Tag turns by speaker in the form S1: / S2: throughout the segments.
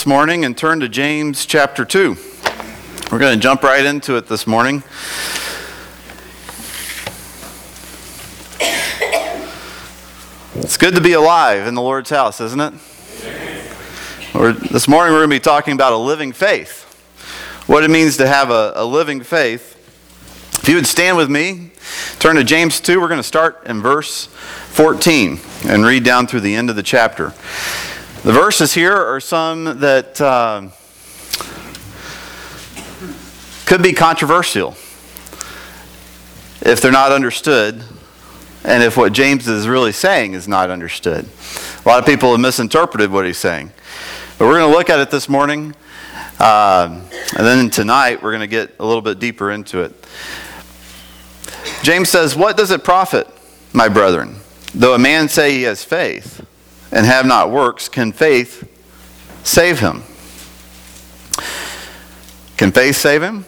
S1: this morning and turn to James chapter 2. We're going to jump right into it this morning. It's good to be alive in the Lord's house, isn't it? This morning we're going to be talking about a living faith. What it means to have a living faith. If you would stand with me, turn to James 2. We're going to start in verse 14 and read down through the end of the chapter. The verses here are some that could be controversial if they're not understood, and if what James is really saying is not understood. A lot of people have misinterpreted what he's saying. But we're going to look at it this morning, and then tonight we're going to get a little bit deeper into it. James says, "What does it profit, my brethren, though a man say he has faith, and have not works? Can faith save him?" Can faith save him?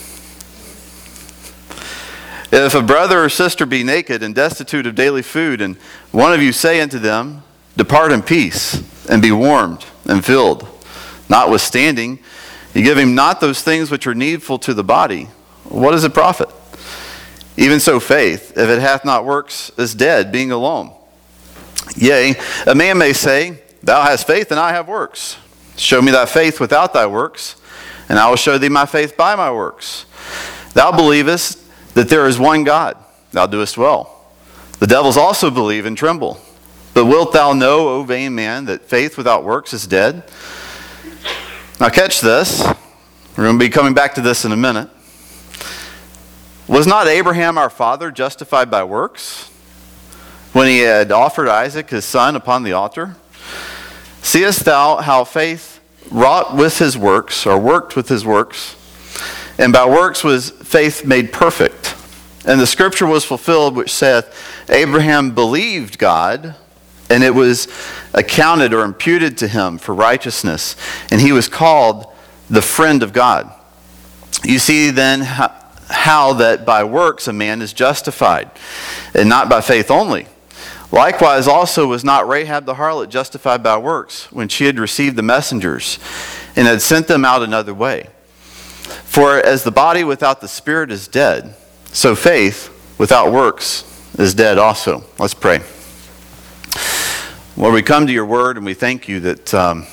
S1: "If a brother or sister be naked and destitute of daily food, and one of you say unto them, Depart in peace, and be warmed and filled, notwithstanding, you give him not those things which are needful to the body, what does it profit? Even so faith, if it hath not works, is dead, being alone. Yea, a man may say, Thou hast faith, and I have works. Show me thy faith without thy works, and I will show thee my faith by my works. Thou believest that there is one God, thou doest well. The devils also believe and tremble. But wilt thou know, O vain man, that faith without works is dead?" Now catch this. We're going to be coming back to this in a minute. "Was not Abraham our father justified by works, when he had offered Isaac his son upon the altar? Seest thou how faith wrought with his works, or worked with his works? And by works was faith made perfect. And the scripture was fulfilled, which saith, Abraham believed God, and it was accounted or imputed to him for righteousness. And he was called the friend of God. You see then how that by works a man is justified, and not by faith only. Likewise also was not Rahab the harlot justified by works, when she had received the messengers, and had sent them out another way. For as the body without the spirit is dead, so faith without works is dead also." Let's pray. Lord, we come to your word and we thank you that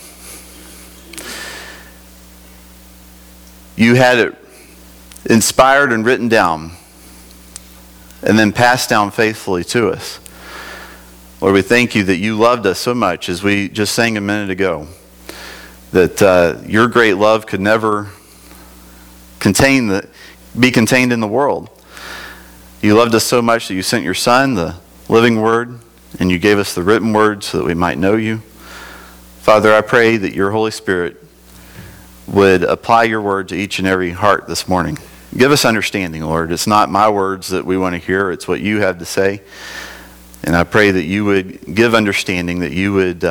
S1: you had it inspired and written down and then passed down faithfully to us. Lord, we thank you that you loved us so much, as we just sang a minute ago, that your great love could never be contained in the world. You loved us so much that you sent your Son, the living Word, and you gave us the written Word so that we might know you. Father, I pray that your Holy Spirit would apply your word to each and every heart this morning. Give us understanding, Lord. It's not my words that we want to hear. It's what you have to say. And I pray that you would give understanding, that you would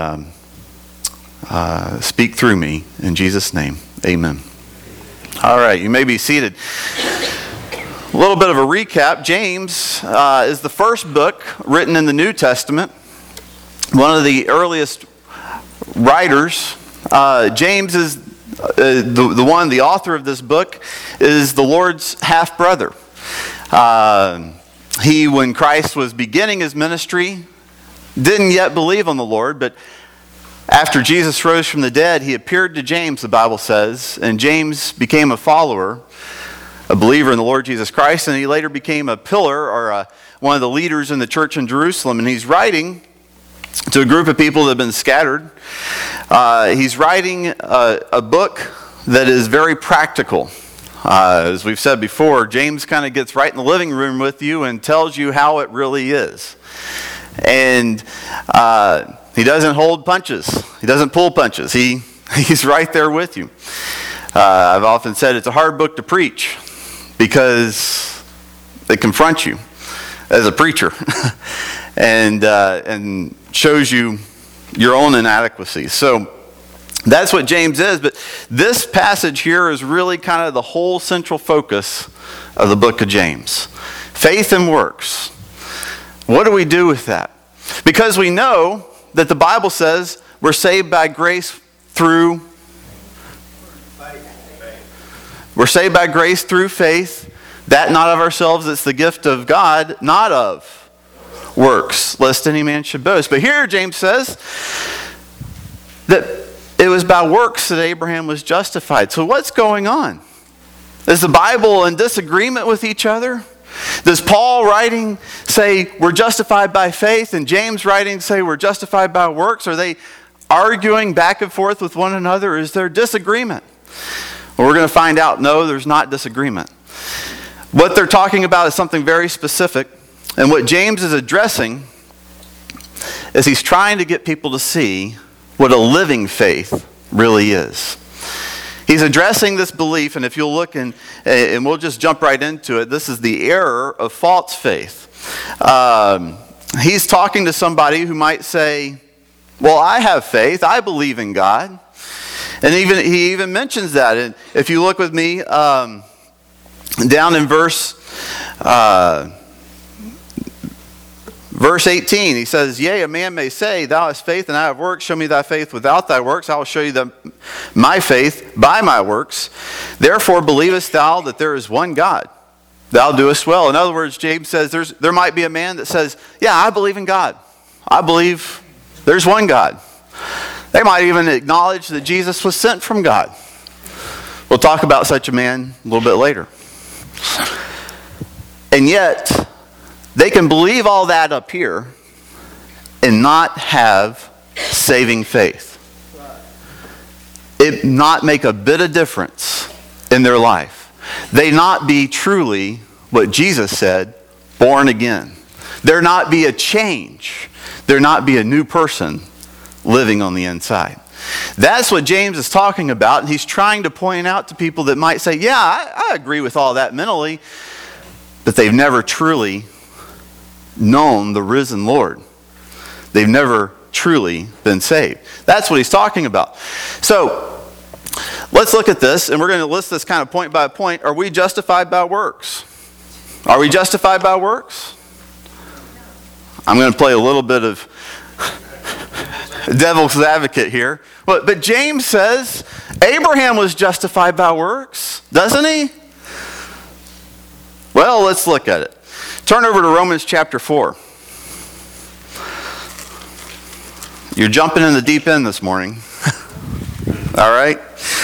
S1: speak through me. In Jesus' name, amen. All right, you may be seated. A little bit of a recap. James is the first book written in the New Testament. One of the earliest writers. James is the author of this book is the Lord's half-brother. He, when Christ was beginning his ministry, didn't yet believe on the Lord, but after Jesus rose from the dead, he appeared to James, the Bible says, and James became a follower, a believer in the Lord Jesus Christ, and he later became a pillar or one of the leaders in the church in Jerusalem. And he's writing to a group of people that have been scattered. He's writing a book that is very practical. As we've said before, James kind of gets right in the living room with you and tells you how it really is. And he doesn't hold punches. He doesn't pull punches. He's right there with you. I've often said it's a hard book to preach because it confronts you as a preacher and shows you your own inadequacies. So that's what James is. But this passage here is really kind of the whole central focus of the book of James. Faith and works. What do we do with that? Because we know that the Bible says we're saved by grace through We're saved by grace through faith, that not of ourselves, it's the gift of God, not of works, lest any man should boast. But here James says that it was by works that Abraham was justified. So what's going on? Is the Bible in disagreement with each other? Does Paul writing say we're justified by faith, and James writing say we're justified by works? Are they arguing back and forth with one another? Is there disagreement? Well, we're going to find out, no, there's not disagreement. What they're talking about is something very specific, and what James is addressing is he's trying to get people to see what a living faith really is. He's addressing this belief, and if you'll look, and we'll just jump right into it, this is the error of false faith. He's talking to somebody who might say, well, I have faith, I believe in God. And he even mentions that. And if you look with me down in verse 18, he says, yea, a man may say, thou hast faith and I have works. Show me thy faith without thy works. I will show you my faith by my works. Therefore believest thou that there is one God. Thou doest well. In other words, James says there might be a man that says, yeah, I believe in God. I believe there's one God. They might even acknowledge that Jesus was sent from God. We'll talk about such a man a little bit later. And yet, they can believe all that up here and not have saving faith. It not make a bit of difference in their life. They not be truly what Jesus said, born again. There not be a change. There not be a new person living on the inside. That's what James is talking about, and he's trying to point out to people that might say, yeah, I agree with all that mentally, but they've never truly known the risen Lord. They've never truly been saved. That's what he's talking about. So, let's look at this, and we're going to list this kind of point by point. Are we justified by works? Are we justified by works? I'm going to play a little bit of devil's advocate here. But James says Abraham was justified by works, doesn't he? Well, let's look at it. Turn over to Romans chapter 4. You're jumping in the deep end this morning. All right?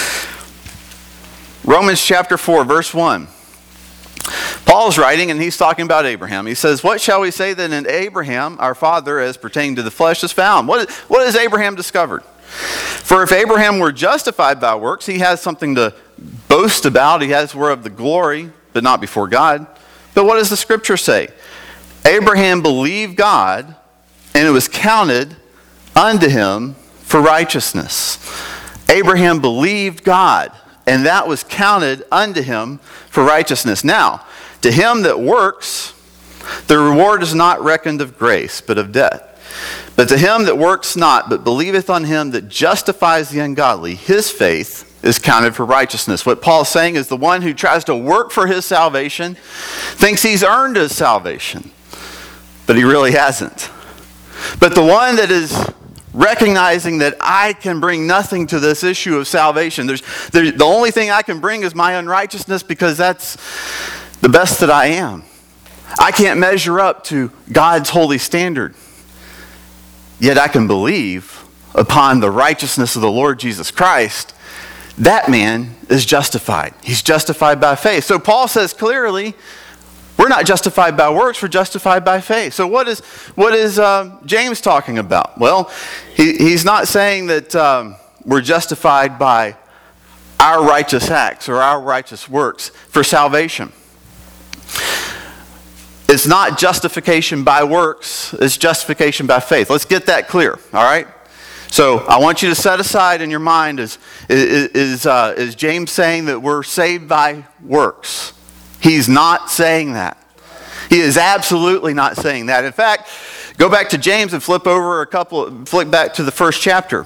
S1: Romans chapter 4, verse 1. Paul's writing, and he's talking about Abraham. He says, what shall we say then in Abraham, our father, as pertaining to the flesh, is found? What has Abraham discovered? For if Abraham were justified by works, he has something to boast about. He has whereof the glory, but not before God. But what does the scripture say? Abraham believed God, and it was counted unto him for righteousness. Abraham believed God, and that was counted unto him for righteousness. Now, to him that works, the reward is not reckoned of grace, but of debt. But to him that works not, but believeth on him that justifies the ungodly, his faith is counted for righteousness. What Paul's saying is the one who tries to work for his salvation thinks he's earned his salvation, but he really hasn't. But the one that is recognizing that I can bring nothing to this issue of salvation, the only thing I can bring is my unrighteousness, because that's the best that I am. I can't measure up to God's holy standard. Yet I can believe upon the righteousness of the Lord Jesus Christ. That man is justified. He's justified by faith. So Paul says clearly, we're not justified by works, we're justified by faith. So what is James talking about? Well, he's not saying that we're justified by our righteous acts or our righteous works for salvation. It's not justification by works, it's justification by faith. Let's get that clear, all right? So I want you to set aside in your mind, is James saying that we're saved by works? He's not saying that. He is absolutely not saying that. In fact, go back to James and flip back to the first chapter.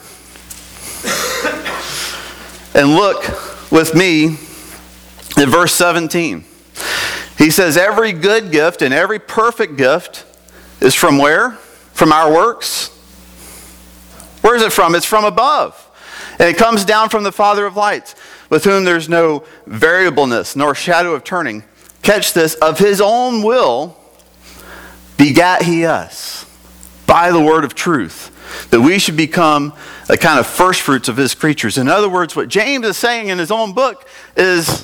S1: And look with me at verse 17. He says, every good gift and every perfect gift is from where? From our works? Where is it from? It's from above. And it comes down from the Father of lights, with whom there's no variableness nor shadow of turning. Catch this, of his own will begat he us by the word of truth, that we should become a kind of first fruits of his creatures. In other words, what James is saying in his own book is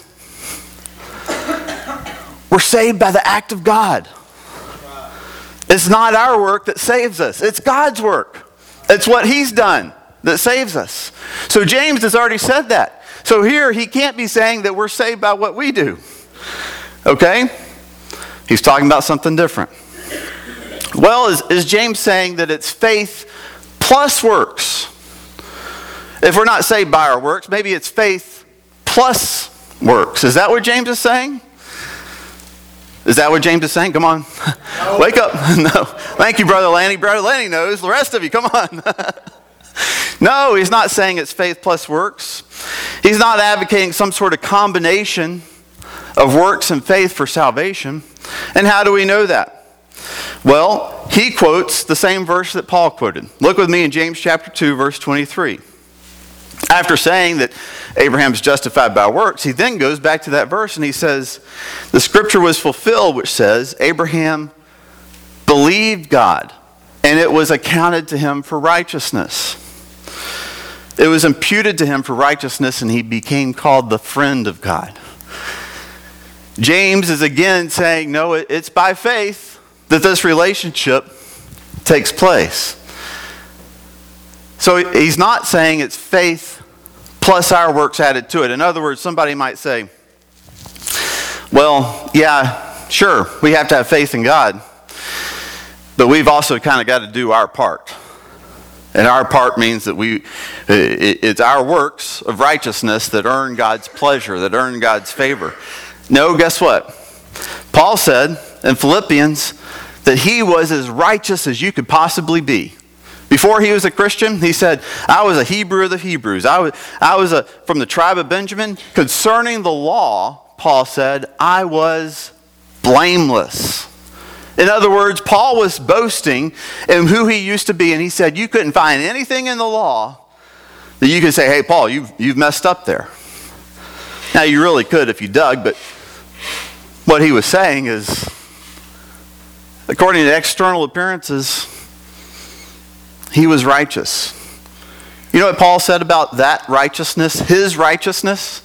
S1: we're saved by the act of God. It's not our work that saves us. It's God's work. It's what he's done that saves us. So James has already said that. So here he can't be saying that we're saved by what we do. Okay? He's talking about something different. Well, is James saying that it's faith plus works? If we're not saved by our works, maybe it's faith plus works. Is that what James is saying? Is that what James is saying? Come on. No. Wake up. No. Thank you, Brother Lanny. Brother Lanny knows. The rest of you, come on. No, he's not saying it's faith plus works. He's not advocating some sort of combination of works and faith for salvation. And how do we know that? Well, he quotes the same verse that Paul quoted. Look with me in James chapter 2, verse 23. After saying that Abraham's justified by works, he then goes back to that verse and he says, the scripture was fulfilled which says, Abraham believed God, and it was accounted to him for righteousness. It was imputed to him for righteousness, and he became called the friend of God. James is again saying, no, it's by faith that this relationship takes place. So he's not saying it's faith plus our works added to it. In other words, somebody might say, well, yeah, sure, we have to have faith in God, but we've also kind of got to do our part. And our part means that it's our works of righteousness that earn God's pleasure, that earn God's favor. No, guess what? Paul said in Philippians that he was as righteous as you could possibly be. Before he was a Christian, he said, I was a Hebrew of the Hebrews. I was from the tribe of Benjamin. Concerning the law, Paul said, I was blameless. In other words, Paul was boasting in who he used to be, and he said you couldn't find anything in the law that you could say, hey, Paul, you've messed up there. Now, you really could if you dug, but what he was saying is, according to external appearances, he was righteous. You know what Paul said about that righteousness, his righteousness?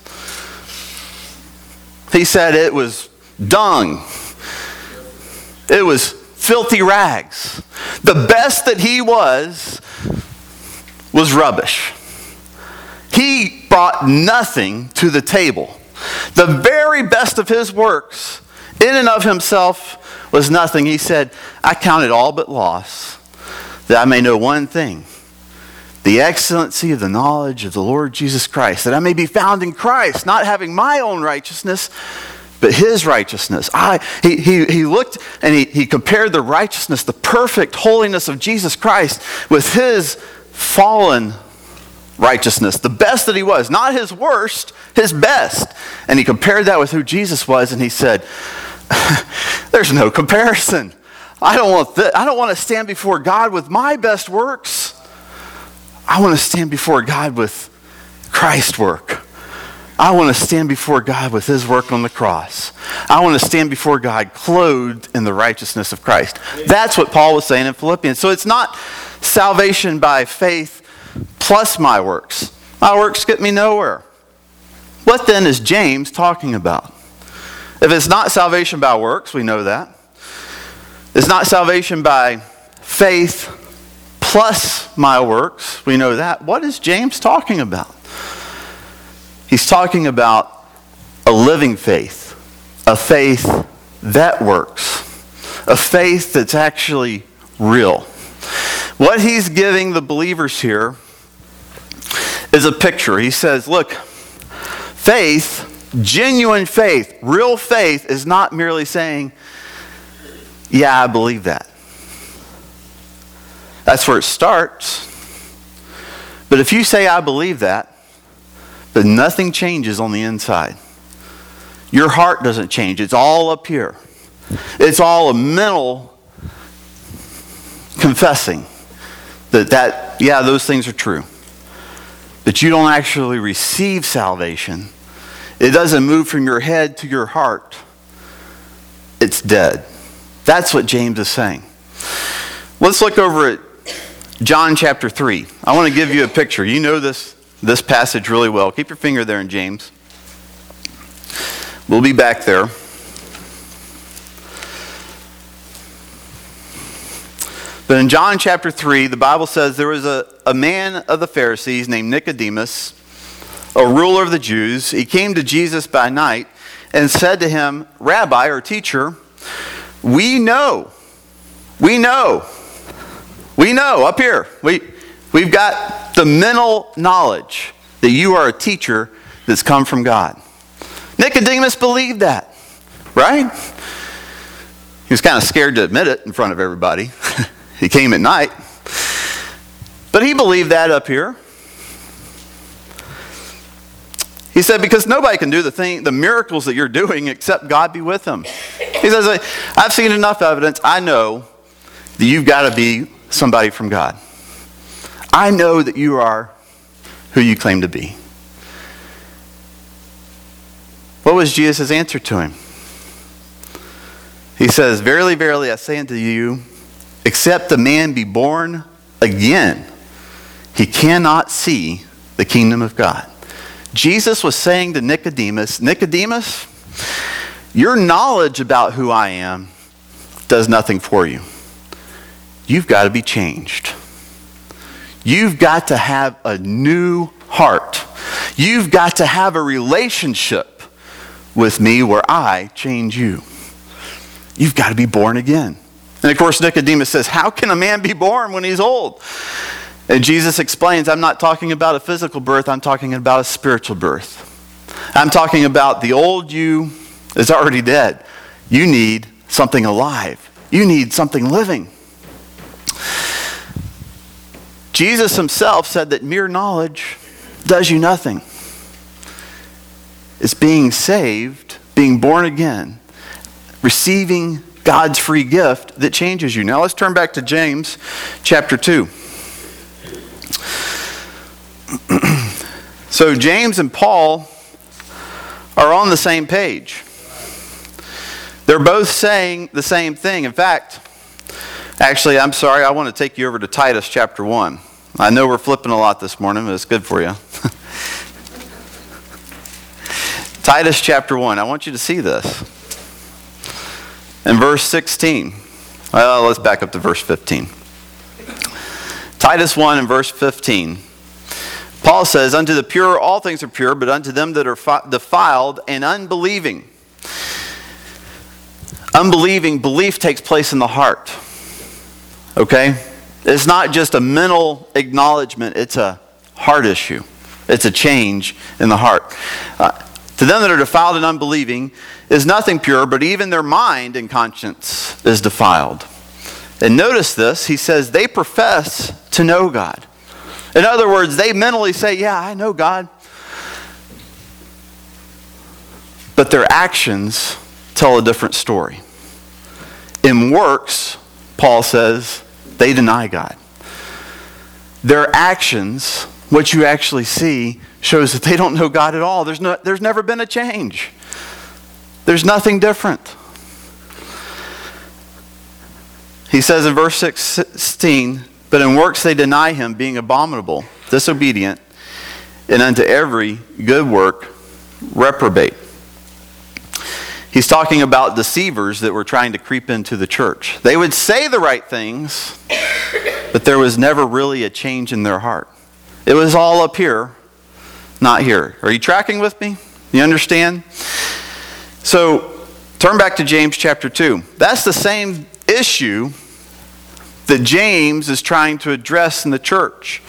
S1: He said it was dung. It was filthy rags. The best that he was rubbish. He brought nothing to the table. The very best of his works, in and of himself, was nothing. He said, I count it all but loss, that I may know one thing, the excellency of the knowledge of the Lord Jesus Christ, that I may be found in Christ, not having my own righteousness, but his righteousness. He looked and he compared the righteousness, the perfect holiness of Jesus Christ with his fallen righteousness, the best that he was, not his worst, his best. And he compared that with who Jesus was, and he said, there's no comparison. I don't want to stand before God with my best works. I want to stand before God with Christ's work. I want to stand before God with his work on the cross. I want to stand before God clothed in the righteousness of Christ. That's what Paul was saying in Philippians. So it's not salvation by faith plus my works. My works get me nowhere. What then is James talking about? If it's not salvation by works, we know that. It's not salvation by faith plus my works, we know that. What is James talking about? He's talking about a living faith, a faith that works, a faith that's actually real. What he's giving the believers here is a picture. He says, look, faith, genuine faith, real faith is not merely saying, yeah, I believe that. That's where it starts. But if you say, I believe that, but nothing changes on the inside, your heart doesn't change. It's all up here. It's all a mental confessing that yeah, those things are true. but you don't actually receive salvation, it doesn't move from your head to your heart, it's dead. That's what James is saying. Let's look over at John chapter 3. I want to give you a picture. You know this passage really well. Keep your finger there in James. We'll be back there. But in John chapter 3, the Bible says there was a man of the Pharisees named Nicodemus, a ruler of the Jews. He came to Jesus by night and said to him, Rabbi, or teacher, we know, up here, we've got the mental knowledge that you are a teacher that's come from God. Nicodemus believed that, right? He was kind of scared to admit it in front of everybody. He came at night. But he believed that up here. He said, because nobody can do the miracles that you're doing except God be with them. He says, I've seen enough evidence. I know that you've got to be somebody from God. I know that you are who you claim to be. What was Jesus' answer to him? He says, verily, verily, I say unto you, except the man be born again, he cannot see the kingdom of God. Jesus was saying to Nicodemus, Nicodemus, your knowledge about who I am does nothing for you. You've got to be changed. You've got to have a new heart. You've got to have a relationship with me where I change you. You've got to be born again. And of course, Nicodemus says, how can a man be born when he's old? And Jesus explains, I'm not talking about a physical birth, I'm talking about a spiritual birth. I'm talking about the old you is already dead. You need something alive. You need something living. Jesus himself said that mere knowledge does you nothing. It's being saved, being born again, receiving God's free gift that changes you. Now let's turn back to James chapter 2. So James and Paul are on the same page. They're both saying the same thing. In fact, actually, I'm sorry, I want to take you over to Titus chapter 1. I know we're flipping a lot this morning, but it's good for you. Titus chapter 1. I want you to see this. In verse 16. Well, let's back up to verse 15. Titus 1 and verse 15. Paul says, unto the pure all things are pure, but unto them that are defiled and unbelieving. Belief takes place in the heart. Okay? It's not just a mental acknowledgement, it's a heart issue. It's a change in the heart. To them that are defiled and unbelieving is nothing pure, but even their mind and conscience is defiled. And notice this, he says they profess to know God. In other words, they mentally say, yeah, I know God. But their actions tell a different story. In works, Paul says, they deny God. Their actions, what you actually see, shows that they don't know God at all. There's never been a change. There's nothing different. He says in verse 16, but in works they deny him, being abominable, disobedient, and unto every good work reprobate. He's talking about deceivers that were trying to creep into the church. They would say the right things, but there was never really a change in their heart. It was all up here, not here. Are you tracking with me? You understand? So, turn back to James chapter 2. That's the same issue that James is trying to address in the church.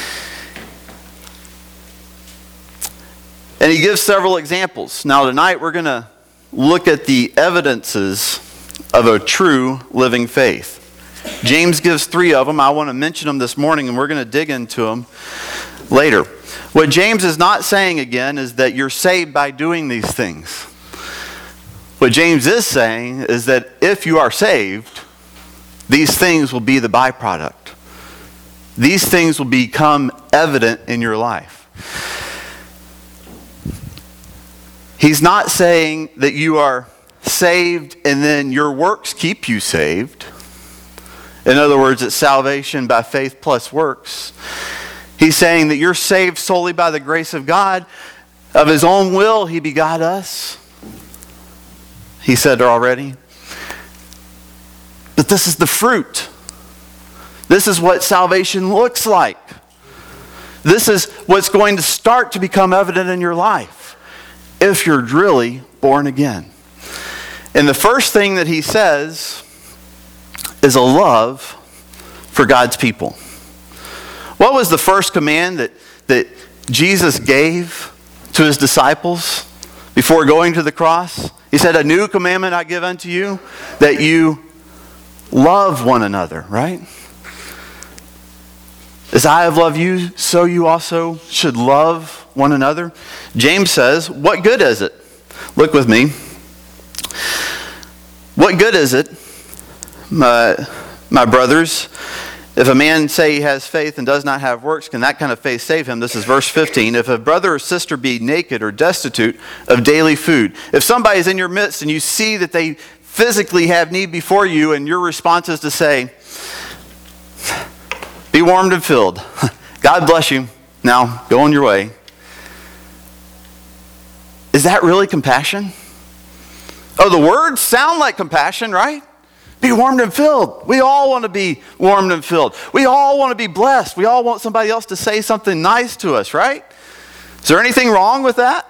S1: And he gives several examples. Now tonight we're going to look at the evidences of a true living faith. James gives 3 of them. I want to mention them this morning and we're going to dig into them later. What James is not saying again is that you're saved by doing these things. What James is saying is that if you are saved, these things will be the byproduct. These things will become evident in your life. He's not saying that you are saved and then your works keep you saved. In other words, it's salvation by faith plus works. He's saying that you're saved solely by the grace of God. Of His own will, He begot us. He said already. But this is the fruit. This is what salvation looks like. This is what's going to start to become evident in your life if you're really born again. And the first thing that he says is a love for God's people. What was the first command that Jesus gave to His disciples before going to the cross? He said, "A new commandment I give unto you, that you love one another," right? As I have loved you, so you also should love one another. James says, what good is it? Look with me. What good is it, my brothers, if a man say he has faith and does not have works, can that kind of faith save him? This is verse 15. If a brother or sister be naked or destitute of daily food. If somebody is in your midst and you see that they physically have need before you, and your response is to say, "Be warmed and filled. God bless you. Now go on your way." Is that really compassion? Oh, the words sound like compassion, right? Be warmed and filled. We all want to be warmed and filled. We all want to be blessed. We all want somebody else to say something nice to us, right? Is there anything wrong with that?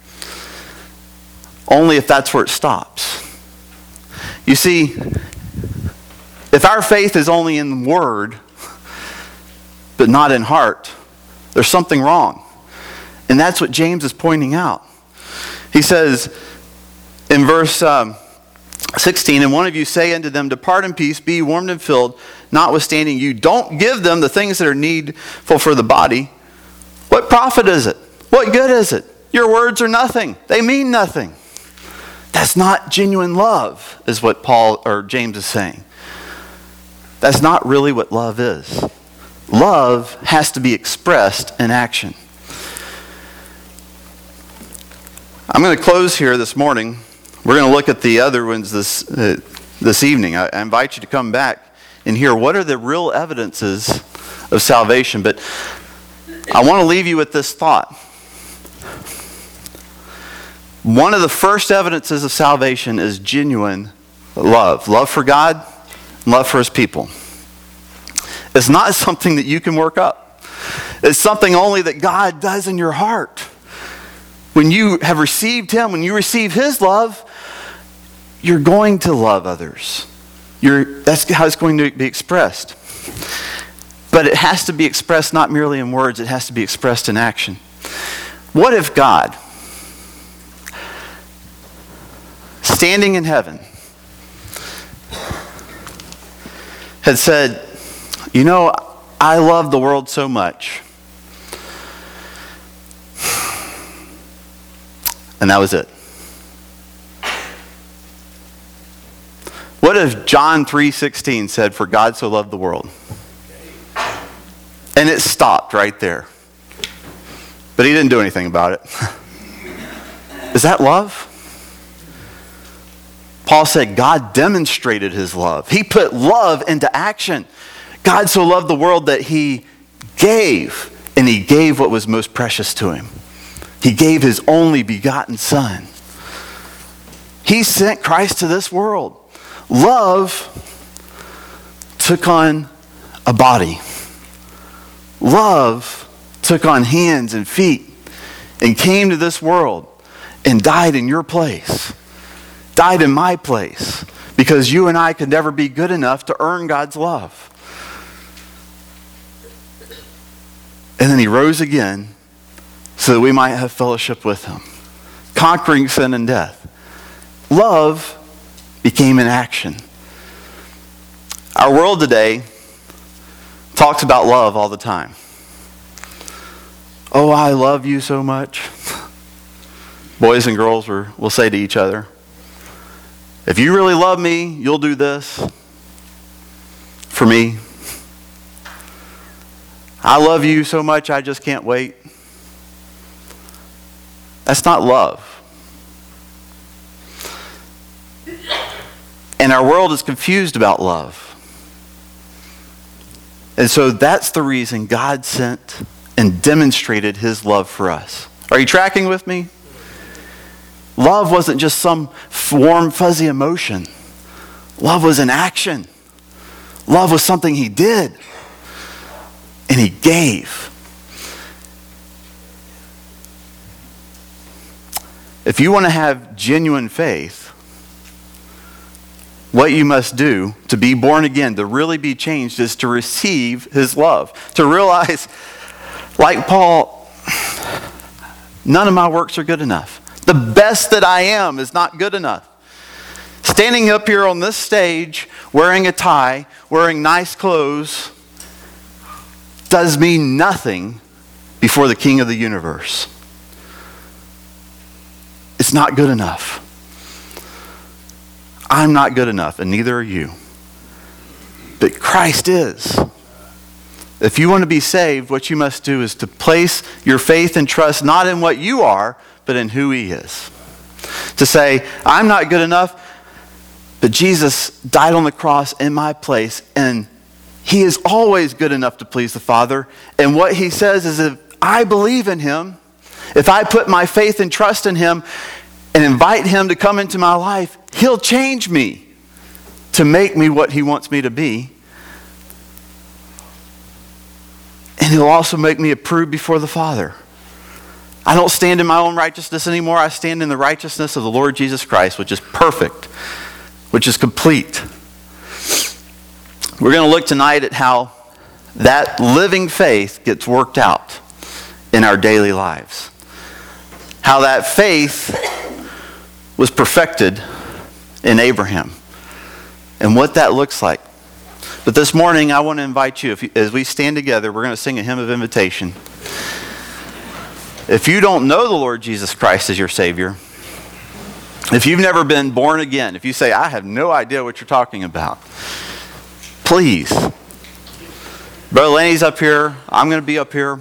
S1: Only if that's where it stops. You see, if our faith is only in word, but not in heart, there's something wrong. And that's what James is pointing out. He says in verse 16, "And one of you say unto them, Depart in peace, be warmed and filled, notwithstanding you don't give them the things that are needful for the body. What profit is it? What good is it? Your words are nothing. They mean nothing." That's not genuine love, is what Paul or James is saying. That's not really what love is. Love has to be expressed in action. I'm going to close here this morning. We're going to look at the other ones this evening. I invite you to come back and hear what are the real evidences of salvation. But I want to leave you with this thought. One of the first evidences of salvation is genuine love. Love for God, love for His people. It's not something that you can work up. It's something only that God does in your heart. When you have received Him, when you receive His love, you're going to love others. That's how it's going to be expressed. But it has to be expressed not merely in words, it has to be expressed in action. What if God, standing in heaven, had said, "You know, I love the world so much." And that was it. What if John 3:16 said, "For God so loved the world"? And it stopped right there. But He didn't do anything about it. Is that love? Paul said God demonstrated His love. He put love into action. God so loved the world that He gave, and He gave what was most precious to Him. He gave His only begotten Son. He sent Christ to this world. Love took on a body. Love took on hands and feet and came to this world and died in your place. Died in my place. Because you and I could never be good enough to earn God's love. And then He rose again so that we might have fellowship with Him, conquering sin and death. Love became an action. Our world today talks about love all the time. "Oh, I love you so much." Boys and girls will say to each other, "If you really love me, you'll do this for me. I love you so much, I just can't wait." That's not love. And our world is confused about love. And so that's the reason God sent and demonstrated his love for us. Are you tracking with me? Love wasn't just some warm, fuzzy emotion. Love was an action. Love was something he did. And he gave. If you want to have genuine faith, what you must do to be born again, to really be changed, is to receive his love. To realize, like Paul, none of my works are good enough. The best that I am is not good enough. Standing up here on this stage, wearing a tie, wearing nice clothes, does me nothing before the King of the universe. It's not good enough. I'm not good enough, and neither are you. But Christ is. If you want to be saved, what you must do is to place your faith and trust not in what you are, but in who he is. To say, I'm not good enough, but Jesus died on the cross in my place, and he is always good enough to please the Father. And what he says is, if I believe in him, if I put my faith and trust in him and invite him to come into my life, he'll change me to make me what he wants me to be. And he'll also make me approved before the Father. I don't stand in my own righteousness anymore. I stand in the righteousness of the Lord Jesus Christ, which is perfect, which is complete. We're going to look tonight at how that living faith gets worked out in our daily lives. How that faith was perfected in Abraham, and what that looks like. But this morning, I want to invite you, as we stand together, we're going to sing a hymn of invitation. If you don't know the Lord Jesus Christ as your Savior, if you've never been born again, if you say, I have no idea what you're talking about, please. Brother Laney's up here. I'm going to be up here.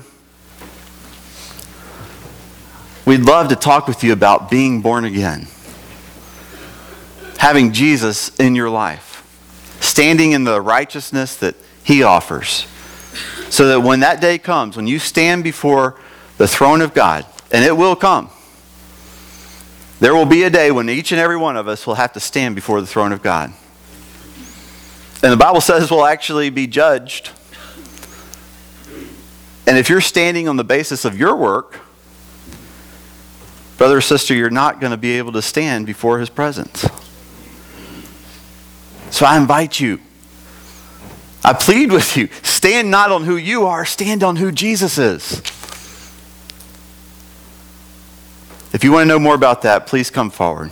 S1: We'd love to talk with you about being born again. Having Jesus in your life. Standing in the righteousness that he offers. So that when that day comes, when you stand before the throne of God, and it will come, there will be a day when each and every one of us will have to stand before the throne of God. And the Bible says we'll actually be judged. And if you're standing on the basis of your work, brother or sister, you're not going to be able to stand before his presence. So I invite you, I plead with you, stand not on who you are, stand on who Jesus is. If you want to know more about that, please come forward.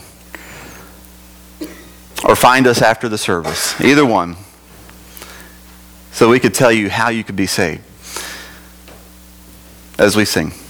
S1: Or find us after the service, either one, so we could tell you how you could be saved as we sing.